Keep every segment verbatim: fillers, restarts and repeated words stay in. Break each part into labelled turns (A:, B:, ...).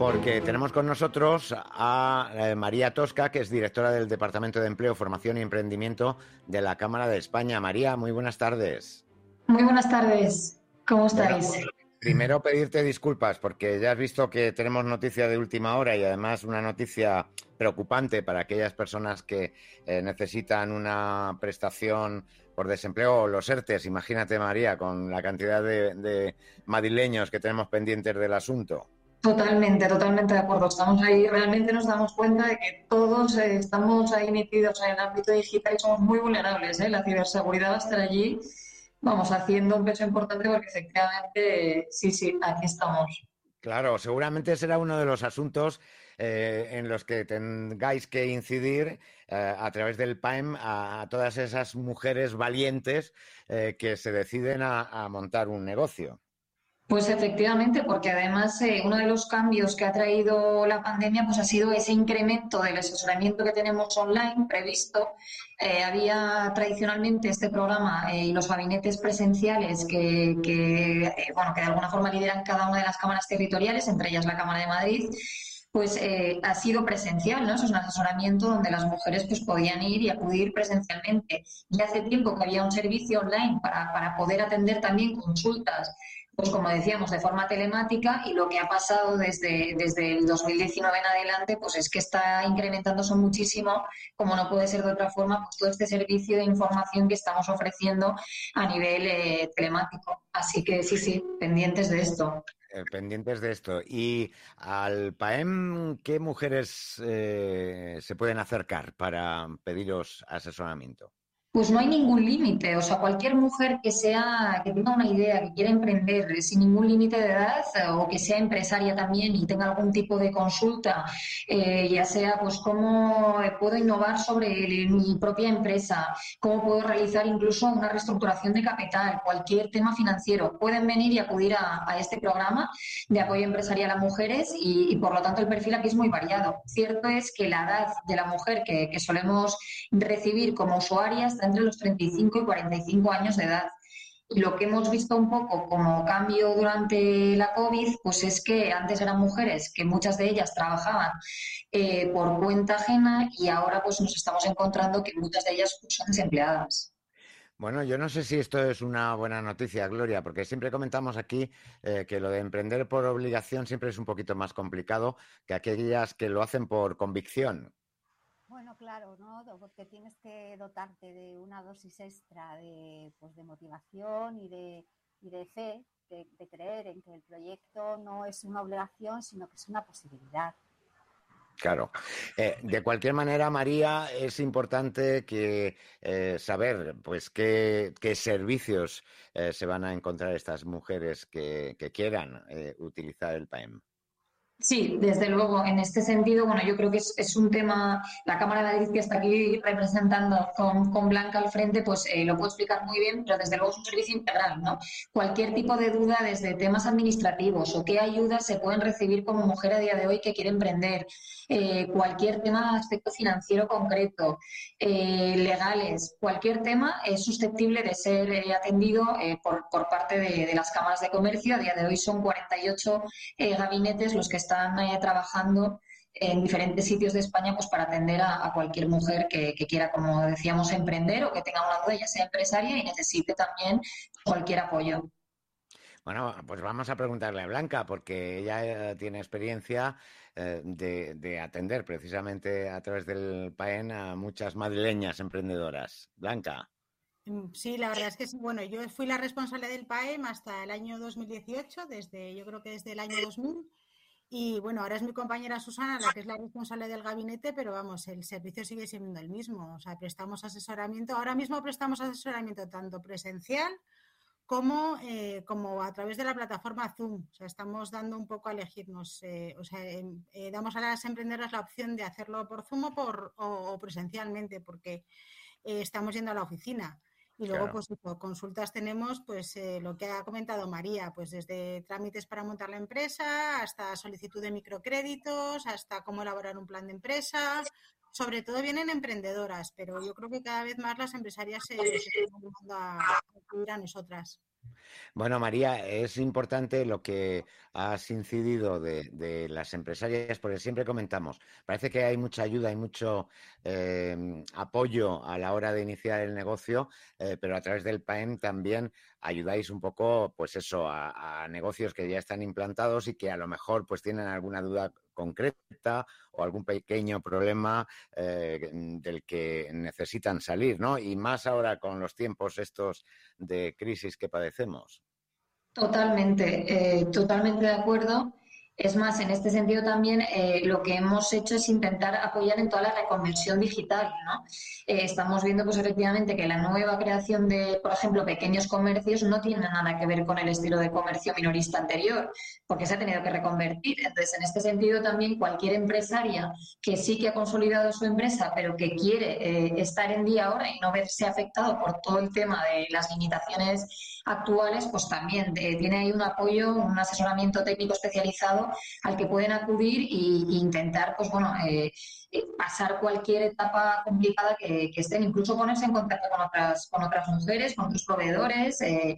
A: porque tenemos con nosotros a eh, María Tosca, que es directora del Departamento de Empleo, Formación y Emprendimiento de la Cámara de España. María, muy buenas tardes.
B: Muy buenas tardes, ¿cómo
A: Bueno,
B: estáis?
A: primero pedirte disculpas porque ya has visto que tenemos noticia de última hora y además una noticia preocupante para aquellas personas que eh, necesitan una prestación por desempleo o los ERTES. Imagínate, María, con la cantidad de, de madrileños que tenemos pendientes del asunto.
B: Totalmente, totalmente de acuerdo. Estamos ahí, realmente nos damos cuenta de que todos eh, estamos ahí metidos en el ámbito digital y somos muy vulnerables, ¿eh? La ciberseguridad va a estar allí, vamos, haciendo un peso importante porque efectivamente, sí, sí, aquí estamos.
A: Claro, seguramente será uno de los asuntos eh, en los que tengáis que incidir eh, a través del P A E M a, a todas esas mujeres valientes eh, que se deciden a, a montar un negocio.
B: Pues efectivamente, porque además eh, uno de los cambios que ha traído la pandemia pues ha sido ese incremento del asesoramiento que tenemos online previsto. Eh, había tradicionalmente este programa eh, y los gabinetes presenciales que, que, eh, bueno, que de alguna forma lideran cada una de las cámaras territoriales, entre ellas la Cámara de Madrid. Pues eh, ha sido presencial, ¿no? Eso es un asesoramiento donde las mujeres pues podían ir y acudir presencialmente. Ya hace tiempo que había un servicio online para, para poder atender también consultas, pues como decíamos, de forma telemática, y lo que ha pasado desde, desde el dos mil diecinueve en adelante, pues es que está incrementándose muchísimo, como no puede ser de otra forma, pues todo este servicio de información que estamos ofreciendo a nivel eh, telemático. Así que sí, sí, pendientes de esto.
A: Eh, pendientes de esto. Y al P A E M, ¿qué mujeres eh, se pueden acercar para pediros asesoramiento?
B: Pues no hay ningún límite, o sea, cualquier mujer que sea, que tenga una idea, que quiera emprender eh, sin ningún límite de edad eh, o que sea empresaria también y tenga algún tipo de consulta, eh, ya sea pues cómo eh, puedo innovar sobre el- mi propia empresa, cómo puedo realizar incluso una reestructuración de capital, cualquier tema financiero, pueden venir y acudir a, a este programa de apoyo empresarial a mujeres y, y, por lo tanto el perfil aquí es muy variado. Cierto es que la edad de la mujer que, que solemos recibir como usuarias está entre los treinta y cinco y cuarenta y cinco años de edad. Y lo que hemos visto un poco como cambio durante la COVID, pues es que antes eran mujeres que muchas de ellas trabajaban eh, por cuenta ajena y ahora pues nos estamos encontrando que muchas de ellas pues, son desempleadas.
A: Bueno, yo no sé si esto es una buena noticia, Gloria, porque siempre comentamos aquí eh, que lo de emprender por obligación siempre es un poquito más complicado que aquellas que lo hacen por convicción.
C: Bueno, claro, ¿no? Porque tienes que dotarte de una dosis extra de, pues, de motivación y de, y de fe, de, de creer en que el proyecto no es una obligación, sino que es una posibilidad.
A: Claro. Eh, de cualquier manera, María, es importante que eh, saber, pues, qué, qué servicios eh, se van a encontrar estas mujeres que, que quieran eh, utilizar el P A E M.
B: Sí, desde luego. En este sentido, bueno, yo creo que es, es un tema, la Cámara de Madrid que está aquí representando con, con Blanca al frente, pues eh, lo puedo explicar muy bien, pero desde luego es un servicio integral, ¿no? Cualquier tipo de duda, desde temas administrativos o qué ayudas se pueden recibir como mujer a día de hoy que quiere emprender, eh, cualquier tema de aspecto financiero concreto, eh, legales, cualquier tema es susceptible de ser eh, atendido eh, por, por parte de, de las cámaras de comercio. A día de hoy son cuarenta y ocho eh, gabinetes los que están eh, trabajando en diferentes sitios de España pues para atender a, a cualquier mujer que, que quiera, como decíamos, emprender o que tenga una duda, ya sea empresaria y necesite también cualquier apoyo.
A: Bueno, pues vamos a preguntarle a Blanca, porque ella eh, tiene experiencia eh, de, de atender precisamente a través del P A E M a muchas madrileñas emprendedoras. Blanca.
D: Sí, la verdad es que sí. Bueno, yo fui la responsable del P A E M hasta el año dos mil dieciocho, desde, yo creo que desde el año dos mil. Y bueno, ahora es mi compañera Susana la que es la responsable del gabinete, pero vamos, el servicio sigue siendo el mismo. O sea, prestamos asesoramiento. Ahora mismo prestamos asesoramiento tanto presencial como, eh, como a través de la plataforma Zoom. O sea, estamos dando un poco a elegirnos. Eh, o sea, eh, damos a las emprendedoras la opción de hacerlo por Zoom o, por, o, o presencialmente, porque eh, estamos yendo a la oficina. Y luego,
A: Claro.
D: pues, consultas tenemos, pues, eh, lo que ha comentado María, pues desde trámites para montar la empresa, hasta solicitud de microcréditos, hasta cómo elaborar un plan de empresa. Sobre todo vienen emprendedoras, pero yo creo que cada vez más las empresarias se, se están animando a acudir a nosotras.
A: Bueno, María, es importante lo que has incidido de, de las empresarias, porque siempre comentamos, parece que hay mucha ayuda, hay mucho eh, apoyo a la hora de iniciar el negocio, eh, pero a través del P A E M también ayudáis un poco, pues eso, a, a negocios que ya están implantados y que a lo mejor pues tienen alguna duda concreta o algún pequeño problema eh, del que necesitan salir, ¿no? Y más ahora con los tiempos estos de crisis que padecemos.
B: Totalmente, eh, totalmente de acuerdo. Es más, en este sentido también eh, lo que hemos hecho es intentar apoyar en toda la reconversión digital, ¿no? Eh, estamos viendo, pues efectivamente, que la nueva creación de, por ejemplo, pequeños comercios no tiene nada que ver con el estilo de comercio minorista anterior, porque se ha tenido que reconvertir. Entonces, en este sentido también cualquier empresaria que sí que ha consolidado su empresa, pero que quiere eh, estar en día ahora y no verse afectado por todo el tema de las limitaciones actuales, pues también eh, tiene ahí un apoyo, un asesoramiento técnico especializado al que pueden acudir e, e intentar, pues bueno, eh, eh, pasar cualquier etapa complicada que, que estén, incluso ponerse en contacto con otras, con otras mujeres, con otros proveedores. Eh,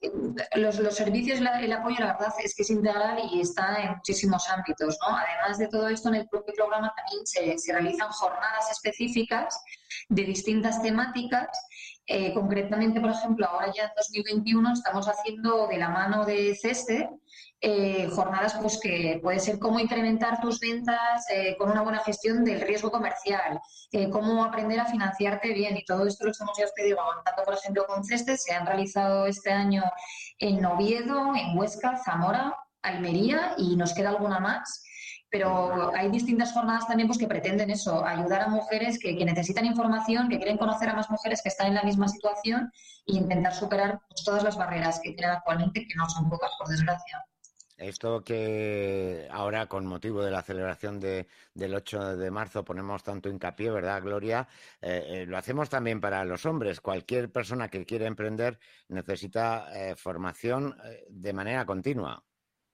B: los, los servicios, la, el apoyo, la verdad es que es integral y está en muchísimos ámbitos, ¿no? Además de todo esto, en el propio programa también se, se realizan jornadas específicas de distintas temáticas. Eh, concretamente, por ejemplo, ahora ya en dos mil veintiuno estamos haciendo de la mano de CESTE eh, jornadas pues que puede ser cómo incrementar tus ventas eh, con una buena gestión del riesgo comercial, eh, cómo aprender a financiarte bien, y todo esto lo estamos, ya os te digo, avanzando, por ejemplo, con CESTE. Se han realizado este año en Oviedo, en Huesca, Zamora, Almería, y nos queda alguna más. Pero hay distintas jornadas también pues, que pretenden eso, ayudar a mujeres que, que necesitan información, que quieren conocer a más mujeres que están en la misma situación e intentar superar pues, todas las barreras que tienen actualmente, que no son pocas, por desgracia.
A: Esto que ahora, con motivo de la celebración de, del ocho de marzo, ponemos tanto hincapié, ¿verdad, Gloria? Eh, eh, lo hacemos también para los hombres. Cualquier persona que quiera emprender necesita eh, formación eh, de manera continua.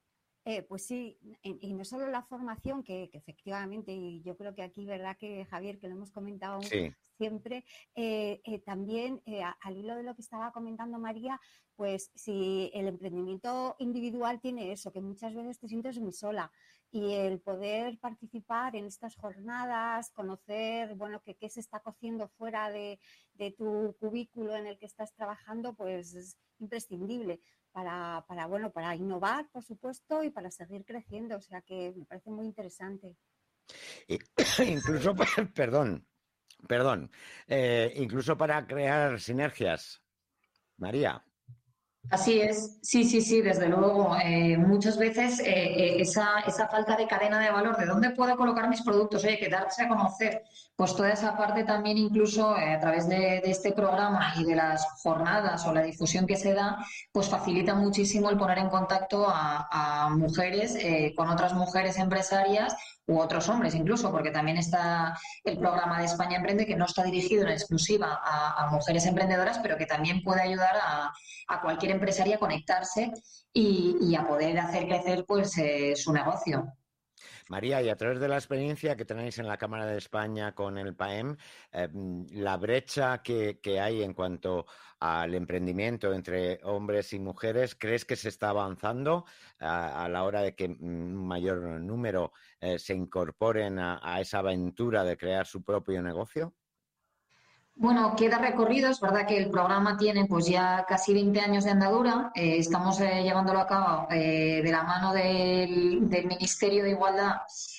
C: Eh, pues sí, y, y no solo la formación, que, que, efectivamente, y yo creo que aquí, ¿verdad, que Javier, que lo hemos comentado
A: Sí.
C: siempre, eh, eh, también eh, al hilo de lo que estaba comentando María, pues si el emprendimiento individual tiene eso, que muchas veces te sientes muy sola, y el poder participar en estas jornadas, conocer, bueno, que qué se está cociendo fuera de, de tu cubículo en el que estás trabajando, pues es imprescindible. Para, para, bueno, para innovar, por supuesto, y para seguir creciendo. O sea que me parece muy interesante.
A: Y, incluso, perdón, perdón, eh, incluso para crear sinergias, María.
B: Así es, sí, sí, sí, desde luego. Eh, muchas veces eh, eh, esa, esa falta de cadena de valor, ¿de dónde puedo colocar mis productos? Oye, que darse a conocer, pues toda esa parte también incluso eh, a través de, de este programa y de las jornadas o la difusión que se da, pues facilita muchísimo el poner en contacto a, a mujeres eh, con otras mujeres empresarias u otros hombres incluso, porque también está el programa de España Emprende, que no está dirigido en exclusiva a, a mujeres emprendedoras, pero que también puede ayudar a, a cualquier empresaria a conectarse y, y a poder hacer crecer pues eh, su negocio.
A: María, y a través de la experiencia que tenéis en la Cámara de España con el P A E M, eh, la brecha que, que hay en cuanto al emprendimiento entre hombres y mujeres, ¿crees que se está avanzando a, a la hora de que un mayor número eh, se incorporen a, a esa aventura de crear su propio negocio?
B: Bueno, queda recorrido. Es verdad que el programa tiene pues ya casi veinte años de andadura. Eh, estamos eh, llevándolo a cabo eh, de la mano del, del Ministerio de Igualdad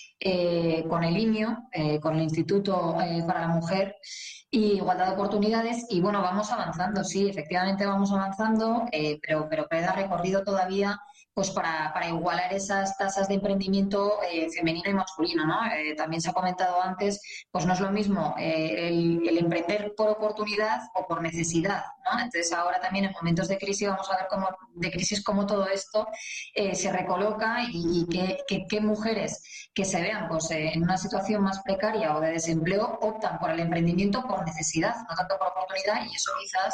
B: eh, con el I M I O, eh, con el Instituto eh, para la Mujer y Igualdad de Oportunidades. Y bueno, vamos avanzando, sí, efectivamente vamos avanzando, eh, pero, pero queda recorrido todavía pues para, para igualar esas tasas de emprendimiento eh, femenino y masculino, ¿no? Eh, también se ha comentado antes, pues no es lo mismo eh, el, el emprender por oportunidad o por necesidad, ¿no? Entonces ahora también en momentos de crisis vamos a ver cómo, de crisis cómo todo esto eh, se recoloca y, y qué, qué, qué mujeres que se vean pues eh, en una situación más precaria o de desempleo optan por el emprendimiento por necesidad, no tanto por oportunidad, y eso quizás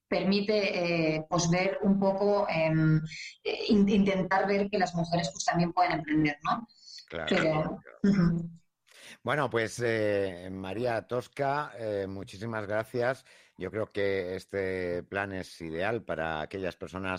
B: permite eh, pues ver un poco, eh, intentar ver que las mujeres pues también pueden emprender, ¿no?
A: Claro.
B: Pero, uh-huh.
A: Bueno, pues eh, María Tosca, eh, muchísimas gracias. Yo creo que este plan es ideal para aquellas personas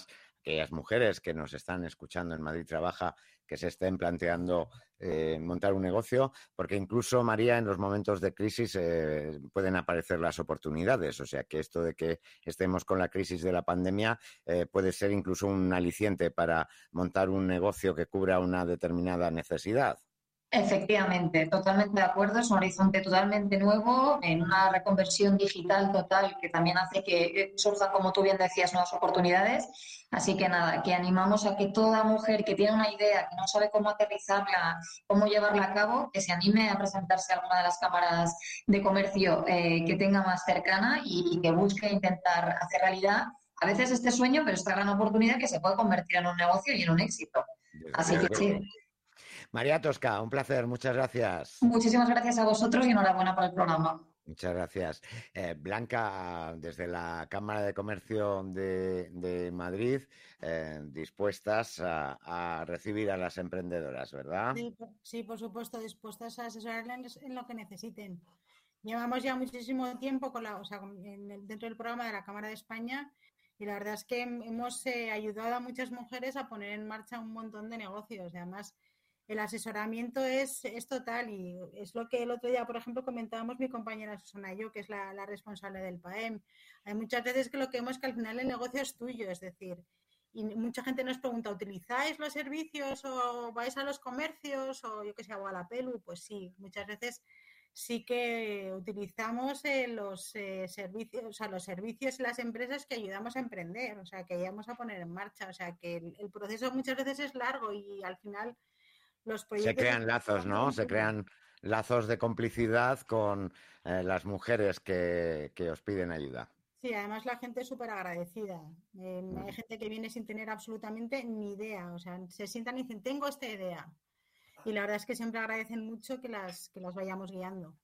A: aquellas mujeres que nos están escuchando en Madrid Trabaja, que se estén planteando eh, montar un negocio, porque incluso, María, en los momentos de crisis eh, pueden aparecer las oportunidades. O sea, que esto de que estemos con la crisis de la pandemia eh, puede ser incluso un aliciente para montar un negocio que cubra una determinada necesidad.
B: Efectivamente, totalmente de acuerdo. Es un horizonte totalmente nuevo, en una reconversión digital total que también hace que surjan, como tú bien decías, nuevas oportunidades. Así que nada, que animamos a que toda mujer que tiene una idea, que no sabe cómo aterrizarla, cómo llevarla a cabo, que se anime a presentarse a alguna de las cámaras de comercio eh, que tenga más cercana y, y que busque intentar hacer realidad a veces este sueño, pero esta gran oportunidad que se puede convertir en un negocio y en un éxito. Así que sí.
A: María Tosca, un placer, muchas gracias.
B: Muchísimas gracias a vosotros y enhorabuena por el programa.
A: Muchas gracias. Eh, Blanca, desde la Cámara de Comercio de, de Madrid, eh, dispuestas a, a recibir a las emprendedoras, ¿verdad?
D: Sí, sí, por supuesto, dispuestas a asesorarles en lo que necesiten. Llevamos ya muchísimo tiempo con la, o sea, en el, dentro del programa de la Cámara de España y la verdad es que hemos eh, ayudado a muchas mujeres a poner en marcha un montón de negocios. Y además, el asesoramiento es, es total y es lo que el otro día, por ejemplo, comentábamos mi compañera Susana y yo, que es la, la responsable del P A E M. Hay muchas veces que lo que vemos es que al final el negocio es tuyo, es decir, y mucha gente nos pregunta, ¿utilizáis los servicios o vais a los comercios o yo que sé, o a la Pelu? Pues sí, muchas veces sí que utilizamos eh, los eh, servicios, o sea, los servicios y las empresas que ayudamos a emprender, o sea, que ayudamos a poner en marcha, o sea, que el, el proceso muchas veces es largo y al final los proyectos...
A: Se crean lazos, ¿no? Se crean lazos de complicidad con eh, las mujeres que, que os piden ayuda.
D: Sí, además la gente es súper agradecida. Eh, mm. Hay gente que viene sin tener absolutamente ni idea, o sea, se sientan y dicen, tengo esta idea. Y la verdad es que siempre agradecen mucho que las, que las vayamos guiando.